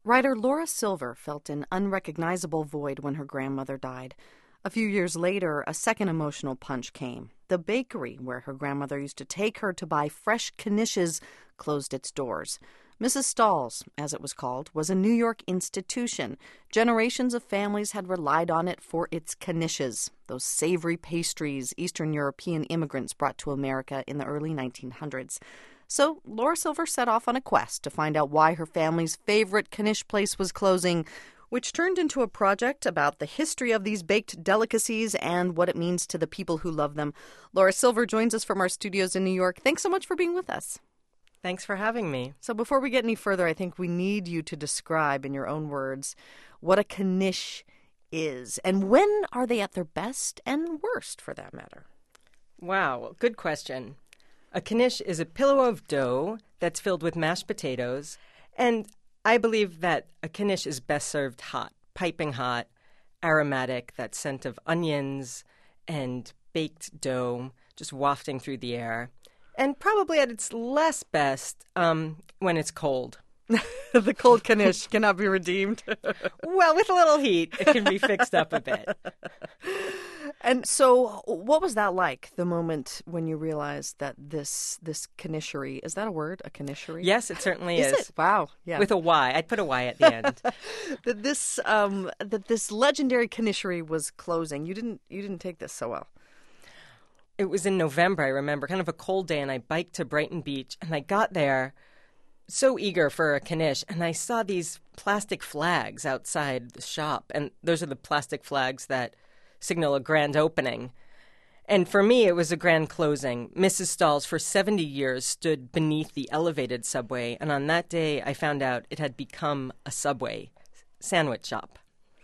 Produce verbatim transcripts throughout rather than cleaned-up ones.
Writer Laura Silver felt an unrecognizable void when her grandmother died. A few years later, a second emotional punch came. The bakery where her grandmother used to take her to buy fresh knishes closed its doors. Missus Stahl's, as it was called, was a New York institution. Generations of families had relied on it for its knishes, those savory pastries Eastern European immigrants brought to America in the early nineteen hundreds. So Laura Silver set off on a quest to find out why her family's favorite knish place was closing, which turned into a project about the history of these baked delicacies and what it means to the people who love them. Laura Silver joins us from our studios in New York. Thanks so much for being with us. Thanks for having me. So before we get any further, I think we need you to describe in your own words what a knish is and when are they at their best and worst, for that matter. Wow, good question. A knish is a pillow of dough that's filled with mashed potatoes, and I believe that a knish is best served hot, piping hot, aromatic, that scent of onions and baked dough just wafting through the air. And probably at its less best um, when it's cold. The cold knish cannot be redeemed. Well, with a little heat, it can be fixed up a bit. And so what was that like, the moment when you realized that this this knishery, is that a word, a knishery? Yes, it certainly is. Is it? Wow. Yeah. With a Y. I'd put a Y at the end. that this um, that this legendary knishery was closing. You didn't you didn't take this so well. It was in November, I remember, kind of a cold day, and I biked to Brighton Beach, and I got there so eager for a knish, and I saw these plastic flags outside the shop, and those are the plastic flags that signal a grand opening. And for me, it was a grand closing. Missus Stahl's for seventy years stood beneath the elevated subway, and on that day, I found out it had become a Subway sandwich shop.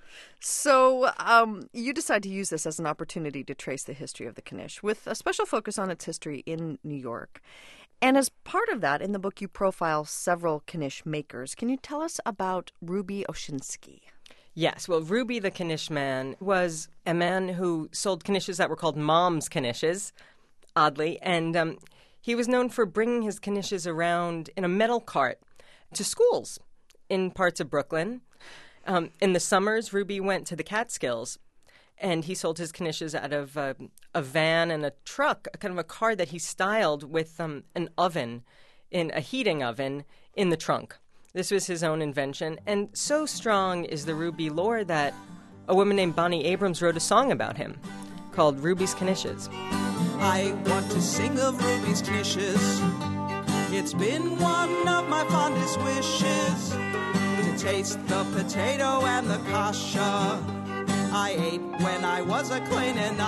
So um, you decide to use this as an opportunity to trace the history of the knish, with a special focus on its history in New York. And as part of that, in the book, you profile several knish makers. Can you tell us about Ruby Oshinsky? Yes. Well, Ruby the Knish Man was a man who sold knishes that were called Mom's Knishes, oddly. And um, he was known for bringing his knishes around in a metal cart to schools in parts of Brooklyn. Um, in the summers, Ruby went to the Catskills, and he sold his knishes out of uh, a van and a truck, a kind of a car that he styled with um, an oven, in a heating oven, in the trunk. This was his own invention, and so strong is the Ruby lore that a woman named Bonnie Abrams wrote a song about him called Ruby's Knishes. I want to sing of Ruby's knishes. It's been one of my fondest wishes to taste the potato and the kasha I ate when I was a klein and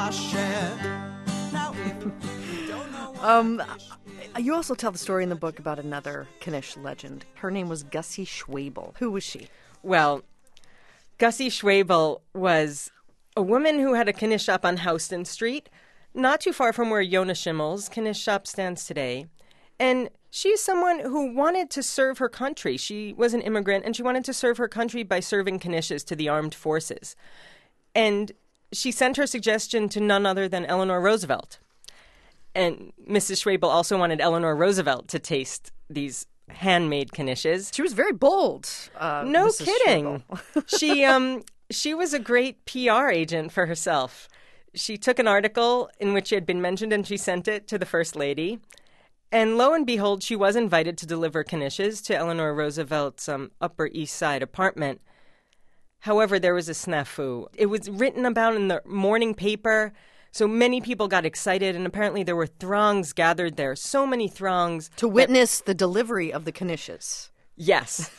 asher. Now, if you don't know what Um, you also tell the story in the book about another knish legend. Her name was Gussie Schwabel. Who was she? Well, Gussie Schwabel was a woman who had a knish shop on Houston Street, not too far from where Yonah Schimmel's knish shop stands today. And she's someone who wanted to serve her country. She was an immigrant, and she wanted to serve her country by serving knishes to the armed forces. And she sent her suggestion to none other than Eleanor Roosevelt. And Missus Schwabel also wanted Eleanor Roosevelt to taste these handmade knishes. She was very bold. Uh, no Missus kidding. Schwabel. she um she was a great P R agent for herself. She took an article in which she had been mentioned, and she sent it to the First Lady. And lo and behold, she was invited to deliver knishes to Eleanor Roosevelt's um, Upper East Side apartment. However, there was a snafu. It was written about in the morning paper, so many people got excited, and apparently there were throngs gathered there, so many throngs. To witness that... the delivery of the knishes. Yes.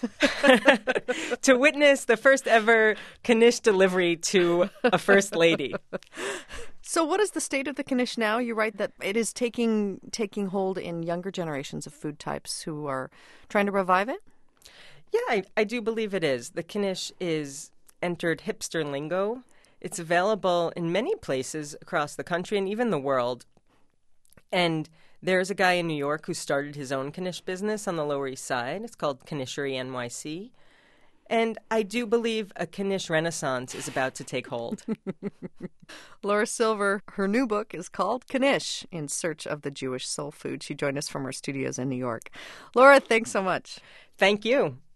To witness the first ever knish delivery to a First Lady. So what is the state of the knish now? You write that it is taking taking hold in younger generations of food types who are trying to revive it? Yeah, I, I do believe it is. The knish is entered hipster lingo. It's available in many places across the country and even the world. And there's a guy in New York who started his own knish business on the Lower East Side. It's called Knishery N Y C. And I do believe a knish renaissance is about to take hold. Laura Silver, her new book is called Knish, In Search of the Jewish Soul Food. She joined us from her studios in New York. Laura, thanks so much. Thank you.